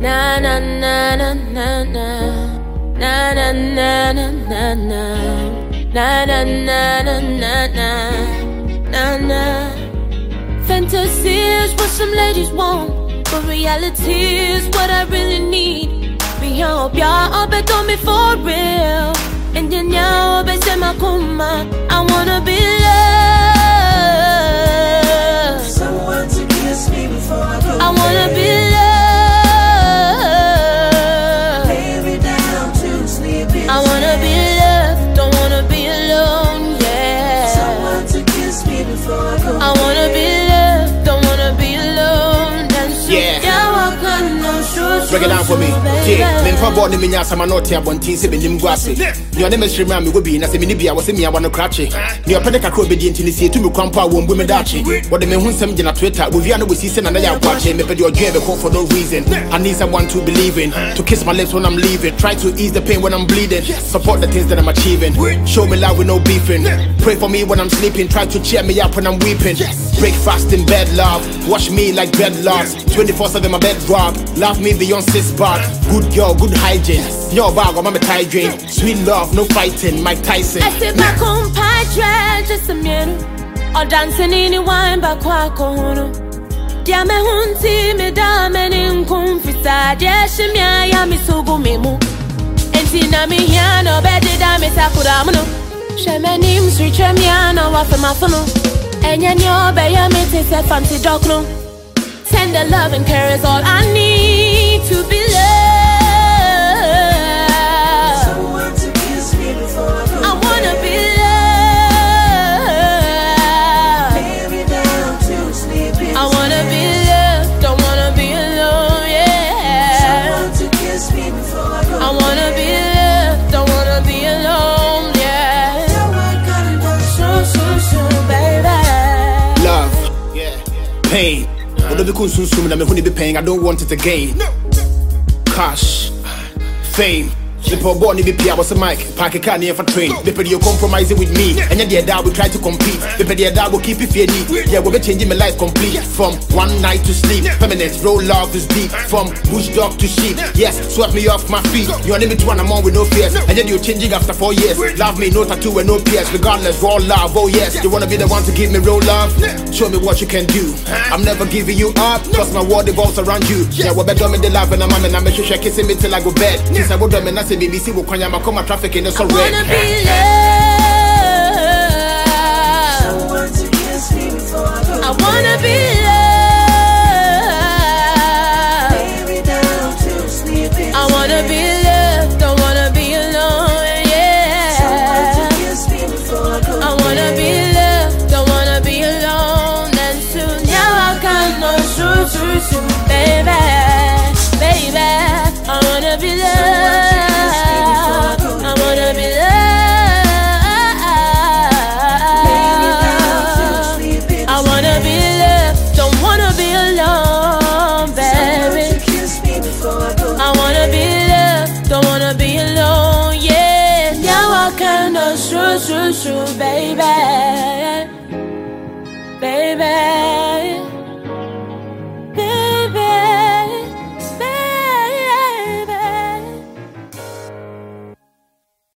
na na na na na na na na na na na na na na na na na. Fantasy is what some ladies want, but reality is what I really need. Be up, y'all, bet on me for real. And then y'all, bet say my kuma. I wanna be loved. Someone to kiss me before I go. I wanna be loved. Lay me down to sleep. I wanna be loved. Don't wanna be alone, yeah. Someone to kiss me before I go. I wanna be loved. Don't wanna be alone. Yeah. Break it down for me. Yeah, men for born in me, I'm not here, one teen, 7 grassy. Your name is Shrimmy, will be in a semi, I was in me, I want to cratch it. Your Penteca could be the intimacy to me, Grandpa, won't women dachi. What the men who send in a Twitter, with you, we see another watching, maybe your game for no reason. I need someone to believe in, to kiss my lips when I'm leaving, try to ease the pain when I'm bleeding, support the things that I'm achieving, show me love with no beefing, pray for me when I'm sleeping, try to cheer me up when I'm weeping. Breakfast in bed, love, wash me like dreadlocks, 24/7 my bed rock, love me beyond 6 bar, good girl, good hygiene, your bag, I'm a tie drink, sweet love, no fighting, Mike Tyson. I sit back on pie, just a minute, or dancing in the wine back quack. Dia me hunti me da me nin confisa, dia shimya ya mi sugu memu. Enti na mi hiano bedi da mi sakura muno. Shemanim street chemiano wa fe mafuno. Enya nyo be ya mi te se fancy dokno. Tender love and care is all I need to be loved. Someone to kiss me before I go. I wanna be loved. Lay me down to sleep. I wanna be loved. Don't wanna be alone, yeah. Someone to kiss me before I go. I wanna be loved. Don't wanna be alone, yeah. So, baby. Love, pain. Although we consume them, be paying, I don't want it again. Cash, fame. The poor boy need be I was a mic, park a car near for train. The people you compromising with me, and yet that will try to compete. The people that will keep it fair. Yeah, we'll be changing my life complete. From one night to sleep, permanent roll love is deep. From bush dog to sheep, yes, swept me off my feet. You're limit one, I'm on with no fears. And then you're changing after 4 years. Love me, no tattoo and no pierce. Regardless, raw love, oh yes. You wanna be the one to give me real love? Show me what you can do. I'm never giving you up, cause my world revolves around you. Yeah, we'll be done the love and I'm make sure she kissing me till I go bed. Since I go dumb and I say BBC will come my traffic in the so red. I wanna be loved. Someone to kiss me before I go. I wanna be loved. Lay me down to sleep. I wanna be loved. Don't wanna be alone, yeah. Someone to kiss me before I go. I wanna be loved. Don't wanna be alone. And soon now I can know true, baby, baby. I wanna be loved. True, baby, baby.